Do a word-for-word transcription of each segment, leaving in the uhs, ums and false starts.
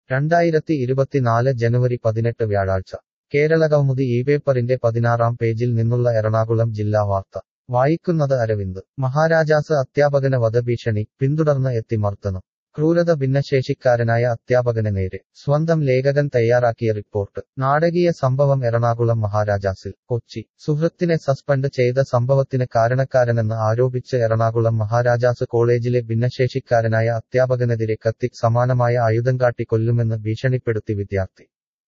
രണ്ടായിരത്തി ഇരുപത്തിനാല് ജനുവരി പതിനെട്ട് വ്യാഴാഴ്ച കേരളകൗമുദി ഈ പേപ്പറിന്റെ പതിനാറാം പേജിൽ നിന്നുള്ള എറണാകുളം ജില്ലാ വാർത്ത വായിക്കുന്നത് അരവിന്ദ്. മഹാരാജാസ് അധ്യാപകന് വധഭീഷണി, പിന്തുടർന്ന് എത്തി മർദ്ദനം. ക്രൂരത ഭിന്നശേഷിക്കാരനായ അധ്യാപകന് നേരെ. സ്വന്തം ലേഖകൻ തയ്യാറാക്കിയ റിപ്പോർട്ട്. നാടകീയ സംഭവം എറണാകുളം മഹാരാജാസിൽ. കൊച്ചി. സുഹൃത്തിനെ സസ്പെൻഡ് ചെയ്ത സംഭവത്തിന് കാരണക്കാരനെന്ന് ആരോപിച്ച് എറണാകുളം മഹാരാജാസ് കോളേജിലെ ഭിന്നശേഷിക്കാരനായ അധ്യാപകനെതിരെ കത്തിക്ക് സമാനമായ ആയുധം കാട്ടി കൊല്ലുമെന്ന് ഭീഷണിപ്പെടുത്തി വിദ്യാർത്ഥി.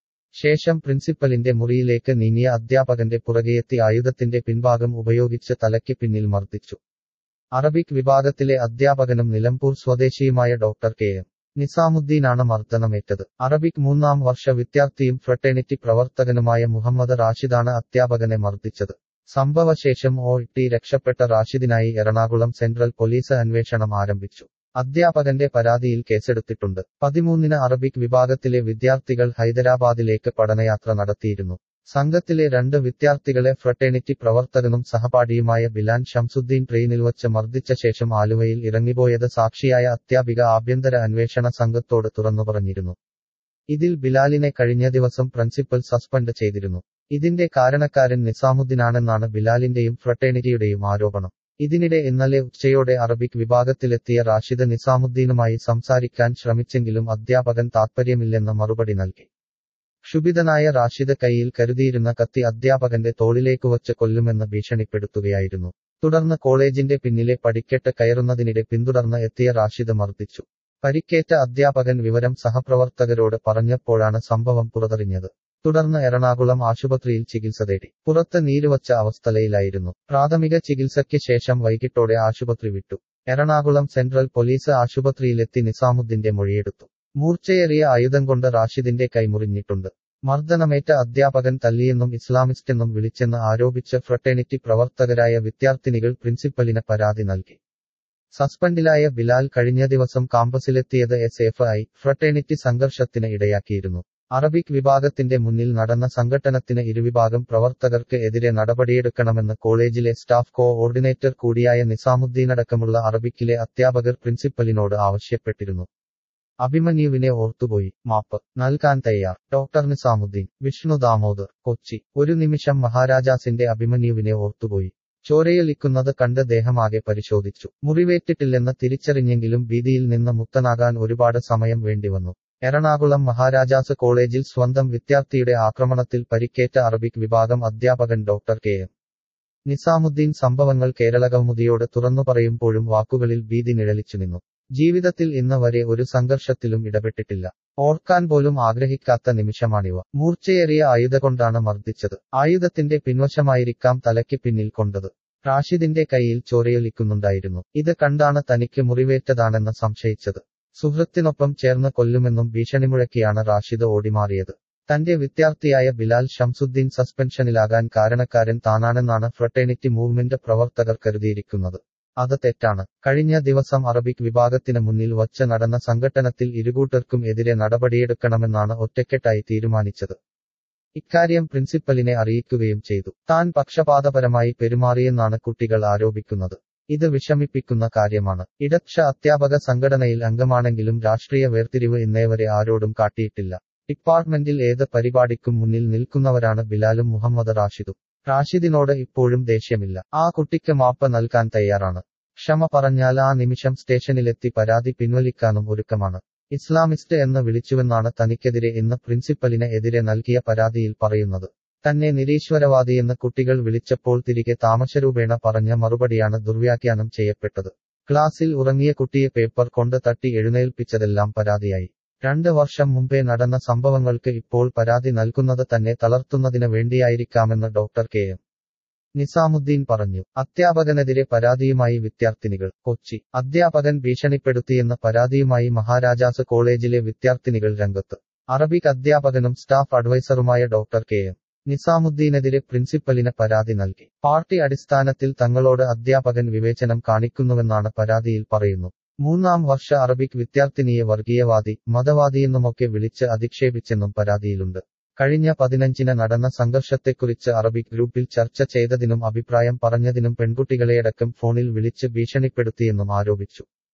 ശേഷം പ്രിൻസിപ്പലിന്റെ മുറിയിലേക്ക് നീങ്ങിയ അധ്യാപകന്റെ പുറകെയെത്തി ആയുധത്തിന്റെ പിൻഭാഗം ഉപയോഗിച്ച് തലയ്ക്ക് പിന്നിൽ മർദ്ദിച്ചു. അറബിക് വിഭാഗത്തിലെ അധ്യാപകനും നിലമ്പൂർ സ്വദേശിയുമായ ഡോക്ടർ കെ എം നിസാമുദ്ദീനാണ് മർദ്ദനമേറ്റത്. അറബിക് മൂന്നാം വർഷ വിദ്യാർത്ഥിയും ഫ്രട്ടേണിറ്റി പ്രവർത്തകനുമായ മുഹമ്മദ് റാഷിദാണ് അധ്യാപകനെ മർദ്ദിച്ചത്. സംഭവശേഷം ഓടി രക്ഷപ്പെട്ട റാഷിദിനായി എറണാകുളം സെൻട്രൽ പോലീസ് അന്വേഷണം ആരംഭിച്ചു. അധ്യാപകന്റെ പരാതിയിൽ കേസെടുത്തിട്ടുണ്ട്. പതിമൂന്നിന് അറബിക് വിഭാഗത്തിലെ വിദ്യാർത്ഥികൾ ഹൈദരാബാദിലേക്ക് പഠനയാത്ര നടത്തിയിരുന്നു. സംഘത്തിലെ രണ്ട് വിദ്യാർത്ഥികളെ ഫ്രട്ടേണിറ്റി പ്രവർത്തകനും സഹപാഠിയുമായ ബിലാൽ ഷംസുദ്ദീൻ ട്രെയിനിൽ വച്ച് മർദ്ദിച്ച ശേഷം ആലുവയിൽ ഇറങ്ങിപ്പോയത് സാക്ഷിയായ അധ്യാപിക ആഭ്യന്തര അന്വേഷണ സംഘത്തോട് തുറന്നു പറഞ്ഞിരുന്നു. ഇതിൽ ബിലാലിനെ കഴിഞ്ഞ ദിവസം പ്രിൻസിപ്പൽ സസ്പെൻഡ് ചെയ്തിരുന്നു. ഇതിന്റെ കാരണക്കാരൻ നിസാമുദ്ദീനാണെന്നാണ് ബിലാലിന്റെയും ഫ്രട്ടേണിറ്റിയുടെയും ആരോപണം. ഇതിനിടെ ഇന്നലെ ഉച്ചയോടെ അറബിക് വിഭാഗത്തിലെത്തിയ റാഷിദ് നിസാമുദ്ദീനുമായി സംസാരിക്കാൻ ശ്രമിച്ചെങ്കിലും അധ്യാപകൻ താൽപ്പര്യമില്ലെന്ന് മറുപടി നൽകി. ക്ഷുഭിതനായ റാഷിദ് കൈയിൽ കരുതിയിരുന്ന കത്തി അധ്യാപകന്റെ തോളിലേക്ക് വച്ച് കൊല്ലുമെന്ന് ഭീഷണിപ്പെടുത്തുകയായിരുന്നു. തുടർന്ന് കോളേജിന്റെ പിന്നിലെ പടിക്കെട്ട് കയറുന്നതിനിടെ പിന്തുടർന്ന് എത്തിയ റാഷിദ് മർദ്ദിച്ചു. പരിക്കേറ്റ അധ്യാപകൻ വിവരം സഹപ്രവർത്തകരോട് പറഞ്ഞപ്പോഴാണ് സംഭവം പുറത്തറിഞ്ഞത്. തുടർന്ന് എറണാകുളം ആശുപത്രിയിൽ ചികിത്സ തേടി. പുറത്ത് നീരുവച്ച അവസ്ഥയിലായിരുന്നു. പ്രാഥമിക ചികിത്സയ്ക്ക് ശേഷം വൈകിട്ടോടെ ആശുപത്രി വിട്ടു. എറണാകുളം സെൻട്രൽ പോലീസ് ആശുപത്രിയിലെത്തി നിസാമുദ്ദീന്റെ മൊഴിയെടുത്തു. മൂർച്ചയേറിയ ആയുധം കൊണ്ട് റാഷിദിന്റെ കൈമുറിഞ്ഞിട്ടുണ്ട്. മർദ്ദനമേറ്റ അധ്യാപകൻ തല്ലിയെന്നും ഇസ്ലാമിസ്റ്റെന്നും വിളിച്ചെന്ന് ആരോപിച്ച് ഫ്രട്ടേണിറ്റി പ്രവർത്തകരായ വിദ്യാർത്ഥിനികൾ പ്രിൻസിപ്പലിന് പരാതി നൽകി. സസ്പെൻഡിലായ ബിലാൽ കഴിഞ്ഞ ദിവസം കാമ്പസിലെത്തിയത് എസ് എഫ് ഐ ഫ്രട്ടേണിറ്റി സംഘർഷത്തിന് ഇടയാക്കിയിരുന്നു. അറബിക് വിഭാഗത്തിന്റെ മുന്നിൽ നടന്ന സംഘട്ടനത്തിന് ഇരുവിഭാഗം പ്രവർത്തകർക്ക് എതിരെ നടപടിയെടുക്കണമെന്ന് കോളേജിലെ സ്റ്റാഫ് കോഓർഡിനേറ്റർ കൂടിയായ നിസാമുദ്ദീനടക്കമുള്ള അറബിക്കിലെ അധ്യാപകർ പ്രിൻസിപ്പലിനോട് ആവശ്യപ്പെട്ടിരുന്നു. അഭിമന്യുവിനെ ഓർത്തുപോയി, മാപ്പ് നൽകാൻ തയ്യാർ. ഡോക്ടർ നിസാമുദ്ദീൻ. വിഷ്ണു ദാമോദർ. കൊച്ചി. ഒരു നിമിഷം മഹാരാജാസിന്റെ അഭിമന്യുവിനെ ഓർത്തുപോയി. ചോരയൊലിക്കുന്നത് കണ്ട് ദേഹമാകെ പരിശോധിച്ചു. മുറിവേറ്റിട്ടില്ലെന്ന് തിരിച്ചറിഞ്ഞെങ്കിലും ഭീതിയിൽ നിന്ന് മുക്തനാകാൻ ഒരുപാട് സമയം വേണ്ടിവന്നു. എറണാകുളം മഹാരാജാസ് കോളേജിൽ സ്വന്തം വിദ്യാർത്ഥിയുടെ ആക്രമണത്തിൽ പരിക്കേറ്റ അറബിക് വിഭാഗം അധ്യാപകൻ ഡോക്ടർ കെ എം നിസാമുദ്ദീൻ സംഭവങ്ങൾ കേരളകൗമുദിയോട് തുറന്നു പറയുമ്പോഴും വാക്കുകളിൽ ഭീതി നിഴലിച്ചു നിന്നു. ജീവിതത്തിൽ ഇന്ന് വരെ ഒരു സംഘർഷത്തിലും ഇടപെട്ടിട്ടില്ല. ഓർക്കാൻ പോലും ആഗ്രഹിക്കാത്ത നിമിഷമാണിവ. മൂർച്ചയേറിയ ആയുധകൊണ്ടാണ് മർദ്ദിച്ചത്. ആയുധത്തിന്റെ പിൻവശമായിരിക്കാം തലയ്ക്ക് പിന്നിൽ കൊണ്ടത്. റാഷിദിന്റെ കൈയിൽ ചോരയൊലിക്കുന്നുണ്ടായിരുന്നു. ഇത് കണ്ടാണ് തനിക്ക് മുറിവേറ്റതാണെന്ന് സംശയിച്ചത്. സുഹൃത്തിനൊപ്പം ചേർന്ന് കൊല്ലുമെന്നും ഭീഷണി മുഴക്കിയാണ് റാഷിദ് ഓടിമാറിയത്. തന്റെ വിദ്യാർത്ഥിയായ ബിലാൽ ഷംസുദ്ദീൻ സസ്പെൻഷനിലാകാൻ കാരണക്കാരൻ താനാണെന്നാണ് ഫ്രട്ടേണിറ്റി മൂവ്മെന്റ് പ്രവർത്തകർ കരുതിയിരിക്കുന്നത്. അത് തെറ്റാണ്. കഴിഞ്ഞ ദിവസം അറബിക് വിഭാഗത്തിന് മുന്നിൽ വച്ച് നടന്ന സംഘട്ടനത്തിൽ ഇരുകൂട്ടർക്കും എതിരെ നടപടിയെടുക്കണമെന്നാണ് ഒറ്റക്കെട്ടായി തീരുമാനിച്ചത്. ഇക്കാര്യം പ്രിൻസിപ്പലിനെ അറിയിക്കുകയും ചെയ്തു. താൻ പക്ഷപാതപരമായി പെരുമാറിയെന്നാണ് കുട്ടികൾ ആരോപിക്കുന്നത്. ഇത് വിഷമിപ്പിക്കുന്ന കാര്യമാണ്. ഇടക്ഷ അധ്യാപക സംഘടനയിൽ അംഗമാണെങ്കിലും രാഷ്ട്രീയ വേർതിരിവ് ഇന്നേവരെ ആരോടും കാട്ടിയിട്ടില്ല. ഡിപ്പാർട്ട്മെന്റിൽ ഏത് പരിപാടിക്കും മുന്നിൽ നിൽക്കുന്നവരാണ് ബിലാലും മുഹമ്മദ് റാഷിദും. റാഷിദിനോട് ഇപ്പോഴും ദേഷ്യമില്ല. ആ കുട്ടിക്ക് മാപ്പ് നൽകാൻ തയ്യാറാണ്. ക്ഷമ പറഞ്ഞാൽ ആ നിമിഷം സ്റ്റേഷനിലെത്തി പരാതി പിൻവലിക്കാനും ഒരുക്കമാണ്. ഇസ്ലാമിസ്റ്റ് എന്ന് വിളിച്ചുവെന്നാണ് തനിക്കെതിരെ ഇന്ന് പ്രിൻസിപ്പലിന് എതിരെ നൽകിയ പരാതിയിൽ പറയുന്നത്. തന്നെ നിരീശ്വരവാദിയെന്ന് കുട്ടികൾ വിളിച്ചപ്പോൾ തിരികെ താമസരൂപേണ പറഞ്ഞ മറുപടിയാണ് ദുർവ്യാഖ്യാനം ചെയ്യപ്പെട്ടത്. ക്ലാസിൽ ഉറങ്ങിയ കുട്ടിയെ പേപ്പർ കൊണ്ട് തട്ടി എഴുന്നേൽപ്പിച്ചതെല്ലാം പരാതിയായി. രണ്ട് വർഷം മുമ്പേ നടന്ന സംഭവങ്ങൾക്ക് ഇപ്പോൾ പരാതി നൽകുന്നത് തന്നെ തളർത്തുന്നതിന് വേണ്ടിയായിരിക്കാമെന്ന് ഡോക്ടർ കെ എം നിസാമുദ്ദീൻ പറഞ്ഞു. അധ്യാപകനെതിരെ പരാതിയുമായി വിദ്യാർത്ഥിനികൾ. കൊച്ചി. അധ്യാപകൻ ഭീഷണിപ്പെടുത്തിയെന്ന പരാതിയുമായി മഹാരാജാസ് കോളേജിലെ വിദ്യാർത്ഥിനികൾ രംഗത്ത്. അറബിക് അധ്യാപകനും സ്റ്റാഫ് അഡ്വൈസറുമായ ഡോക്ടർ കെ എം നിസാമുദ്ദീനെതിരെ പ്രിൻസിപ്പലിന് പരാതി നൽകി. പാർട്ടി അടിസ്ഥാനത്തിൽ തങ്ങളോട് അധ്യാപകൻ വിവേചനം കാണിക്കുന്നുവെന്നാണ് പരാതിയിൽ പറയുന്നു. മൂന്നാം വർഷ അറബിക് വിദ്യാർത്ഥിനിയെ വർഗീയവാദി, മതവാദിയെന്നുമൊക്കെ വിളിച്ച് അധിക്ഷേപിച്ചെന്നും പരാതിയിലുണ്ട്. കഴിഞ്ഞ പതിനഞ്ചിന് നടന്ന സംഘർഷത്തെക്കുറിച്ച് അറബിക് ഗ്രൂപ്പിൽ ചർച്ച ചെയ്തതിനും അഭിപ്രായം പറഞ്ഞതിനും പെൺകുട്ടികളെയടക്കം ഫോണിൽ വിളിച്ച് ഭീഷണിപ്പെടുത്തിയെന്നും ആരോപിച്ചു.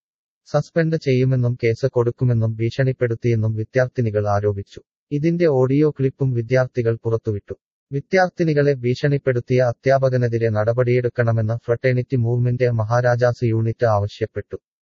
സസ്പെൻഡ് ചെയ്യുമെന്നും കേസ് കൊടുക്കുമെന്നും ഭീഷണിപ്പെടുത്തിയെന്നും വിദ്യാർത്ഥിനികൾ ആരോപിച്ചു. ഇതിന്റെ ഓഡിയോ ക്ലിപ്പും വിദ്യാർത്ഥികൾ പുറത്തുവിട്ടു. വിദ്യാർത്ഥിനികളെ ഭീഷണിപ്പെടുത്തിയ അധ്യാപകനെതിരെ നടപടിയെടുക്കണമെന്ന് ഫ്രട്ടേണിറ്റി മൂവ്മെന്റ് മഹാരാജാസ് യൂണിറ്റ് ആവശ്യപ്പെട്ടു.